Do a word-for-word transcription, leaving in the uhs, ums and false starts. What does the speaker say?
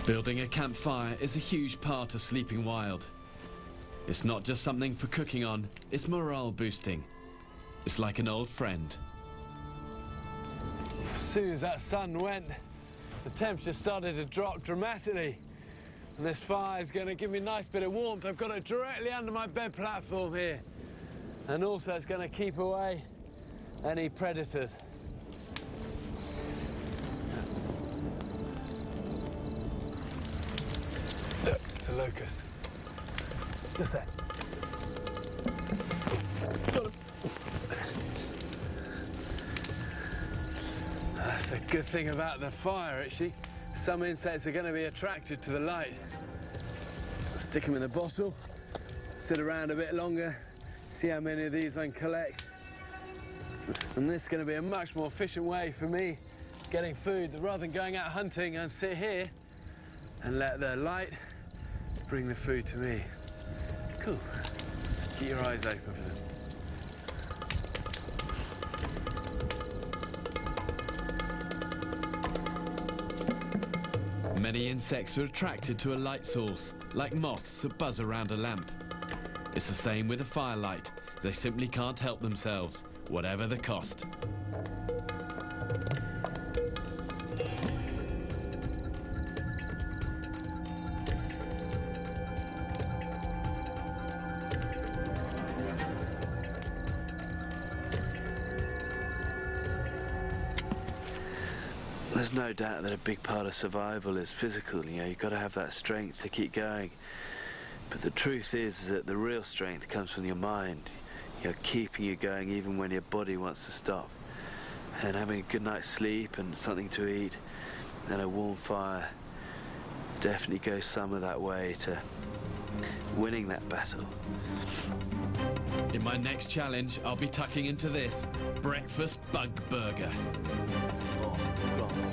Building a campfire is a huge part of sleeping wild. It's not just something for cooking on, it's morale boosting. It's like an old friend. As soon as that sun went, the temperature started to drop dramatically. And this fire is going to give me a nice bit of warmth. I've got it directly under my bed platform here. And also it's going to keep away any predators. Look, it's a locust. Just there. Got him. That's a good thing about the fire, actually. Some insects are going to be attracted to the light. Stick them in the bottle, sit around a bit longer, see how many of these I can collect. And this is going to be a much more efficient way for me getting food, rather than going out hunting and sit here and let the light bring the food to me. Cool. Keep your eyes open for them. Many insects are attracted to a light source, like moths that buzz around a lamp. It's the same with a firelight. They simply can't help themselves, whatever the cost. There's no doubt that a big part of survival is physical. You know, you've got to have that strength to keep going. But the truth is that the real strength comes from your mind. You know, keeping you going even when your body wants to stop. And having a good night's sleep and something to eat and a warm fire definitely goes some of that way to winning that battle. In my next challenge, I'll be tucking into this breakfast bug burger.